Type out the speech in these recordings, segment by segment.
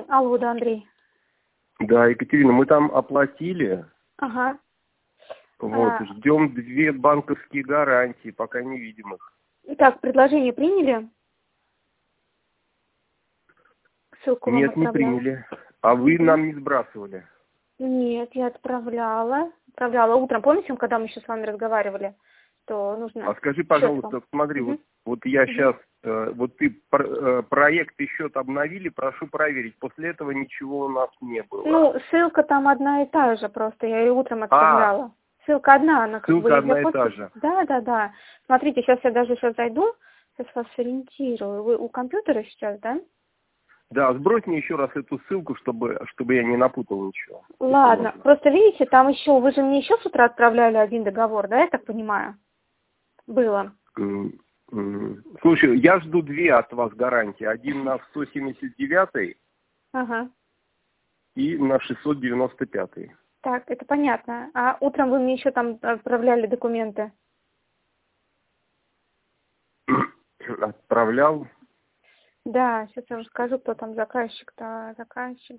Алло, да, Андрей. Да, Екатерина, мы там оплатили. Ага. Вот, ждем 2 банковские гарантии, пока не видим их. Так, предложение приняли? Ссылку вам Нет, не отправляла. приняли. А вы нам не сбрасывали? Нет, я отправляла. Отправляла утром. Помните, когда мы еще с вами разговаривали, что нужно... А скажи, счет пожалуйста, вам. смотри, вот я сейчас, вот ты проект и счет обновили, прошу проверить. После этого ничего у нас не было. Ну, ссылка там одна и та же просто, я ее утром отправляла. Ссылка одна, она как бы ссылка и для одна и та подписи. же. Да. Смотрите, сейчас я даже сейчас зайду, сейчас вас сориентирую. Вы у компьютера сейчас, да? Да, сбрось мне еще раз эту ссылку, чтобы я не напутал ничего. Ладно, просто видите, там еще, вы же мне еще с утра отправляли один договор, да, я так понимаю? Было. Слушай, я жду 2 от вас гарантии. Один на 179 Ага. и на 695. Так, это понятно. А утром вы мне еще там отправляли документы? Отправлял. Да, сейчас я уже скажу, кто там заказчик-то. Заказчик.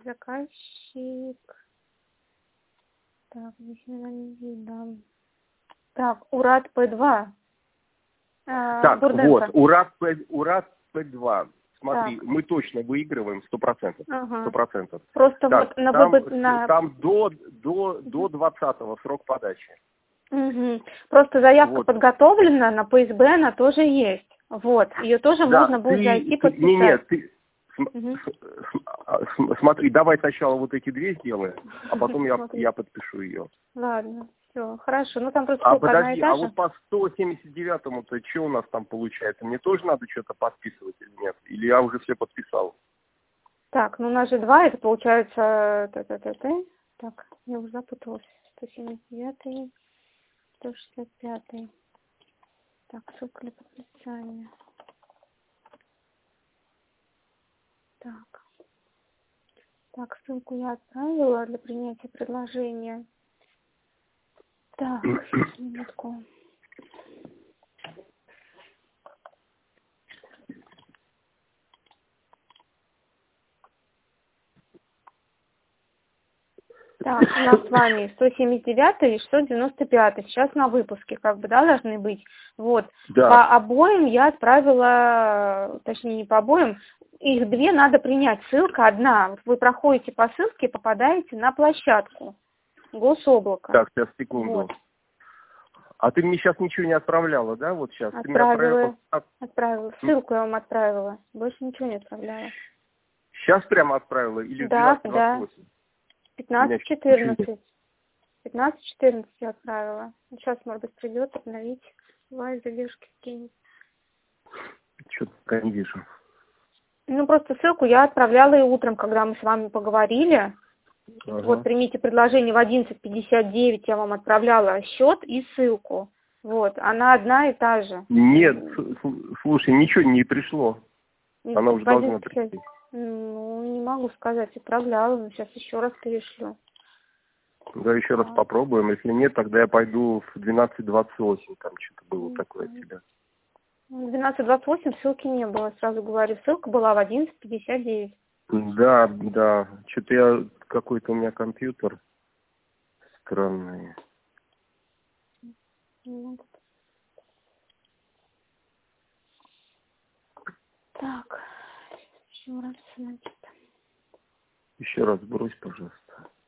Так, здесь не видно. Так, Урат П2. Так, Бурденко. вот, Урат П2. Смотри, Так. мы точно выигрываем 100%. Ага. 100%. Просто Так, вот на там до 20-го срок подачи. Угу. Просто заявка Вот. подготовлена, на ПСБ она тоже есть. Вот. Ее тоже можно будет зайти подписать. Нет, ты Угу. смотри, давай сначала вот эти 2 сделаем, а потом я подпишу ее. Ладно, все, хорошо. Ну там просто А ссылка одна и подожди, та а же. вот по 179-му-то что у нас там получается? Мне тоже надо что-то подписывать или нет? Или я уже все подписал? Так, ну у нас же 2, это получается... Так, я уже запуталась. 179, 165. Так, ссылка для подписания. Так, ссылку я отправила для принятия предложения. Так, сейчас, минутку. Так, у нас с вами 179 и 695. Сейчас на выпуске, как бы, да, должны быть. Вот. Да. По обоим я отправила, точнее, не по обоим, их 2 надо принять. Ссылка одна. Вот вы проходите по ссылке и попадаете на площадку Гособлако. Так, сейчас, секунду. Вот. А ты мне сейчас ничего не отправляла, да? Вот сейчас. Отправила. Ссылку я вам отправила. Больше ничего не отправляла. Сейчас прямо отправила или в Да, 12:28? 15-14. 15-14 я отправила. Сейчас, может быть, придет обновить. Бывает, задержки скинет. Что-то пока не вижу. Ну, просто ссылку я отправляла и утром, когда мы с вами поговорили. Ага. Вот, примите предложение в 11:59, я вам отправляла счет и ссылку. Вот, она одна и та же. Нет, слушай, ничего не пришло. Она уже должна прийти. Ну, не могу сказать, отправляла, но сейчас еще раз перешлю. Да, еще раз попробуем. Если нет, тогда я пойду в 12:28. Там что-то было такое от тебя. В 12:28 ссылки не было, сразу говорю. Ссылка была в 11:59. Да. Что-то какой-то у меня компьютер странный. Так, еще раз, значит. Еще раз брось, пожалуйста.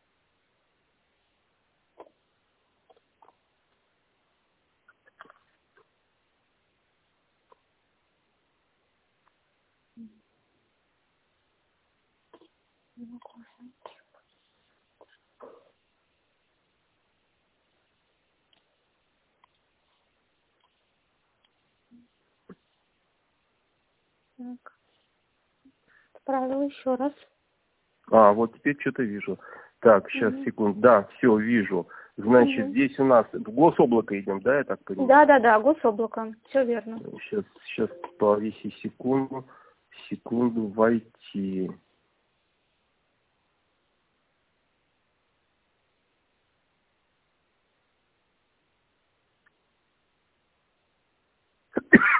Так, отправила еще раз. Вот теперь что-то вижу. Так, сейчас, секунду. Да, все, вижу. Значит, здесь у нас в Гособлако идем, да, я так понимаю? Да, Гособлако. Все верно. Сейчас повиси секунду войти.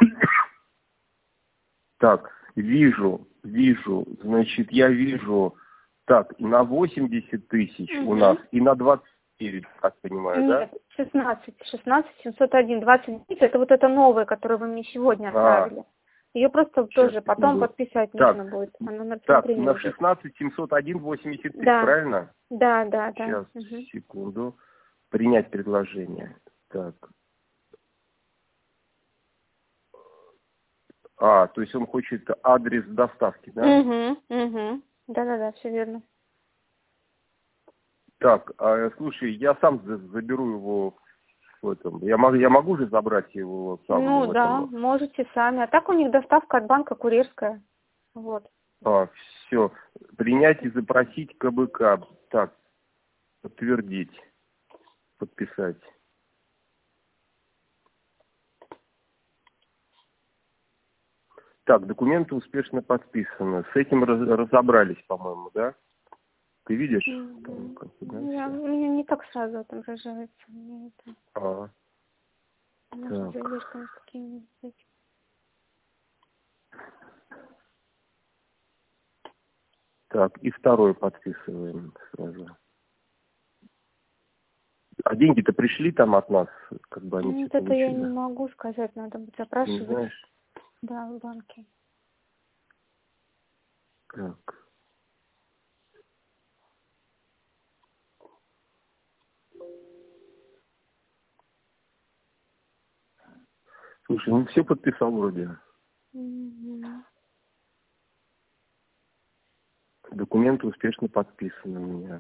Так, вижу, значит, я вижу Так, и на 80 тысяч у нас, и на 29, так понимаю, Нет, да? 16 701, 29, это вот это новое, которое вы мне сегодня отправили. Ее просто тоже потом подписать нужно будет. Она на так, на уже. 16 701 80 тысяч, Да. правильно? Да. Сейчас, секунду. Принять предложение. Так. То есть он хочет адрес доставки, да? Да, все верно. Так, слушай, я сам заберу его в этом. Я могу же забрать его сам? Ну да, можете сами. А так у них доставка от банка курьерская. Вот. Все. Принять и запросить КБК. Так, подтвердить. Подписать. Так, документы успешно подписаны. С этим разобрались, по-моему, да? Ты видишь? У меня не так сразу отображается. Так, и второй подписываем сразу. А деньги-то пришли там от нас, как бы они это получили? Я не могу сказать, надо будет запрашивать. Не знаешь? Да, в банке. Так. Слушай, все подписал вроде. Документы успешно подписаны у меня.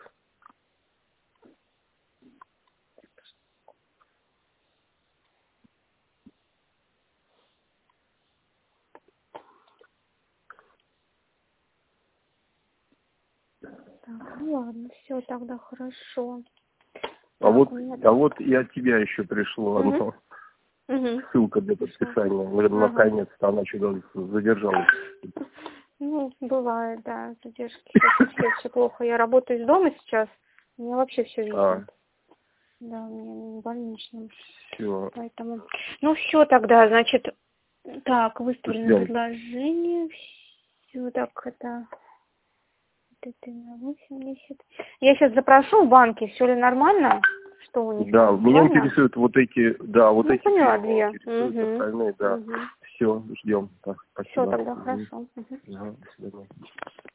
Так, ну ладно, все, тогда хорошо. А вот и от тебя еще пришло одно. Ссылка для подписания. Наконец-то она что-то задержалась. Ну, бывает, да, задержки. Сейчас все плохо. Я работаю из дома сейчас. У меня вообще все висит. Да, у меня больничным. Все. Поэтому. Ну все тогда, значит, так, выставлено предложение. Все, так, это на 80. Я сейчас запрошу в банке, все ли нормально, что у них. Да, меня интересуют вот эти, эти. Поняла, две. Остальные, да. Все, ждем. Так, спасибо. Все, тогда хорошо. До свидания.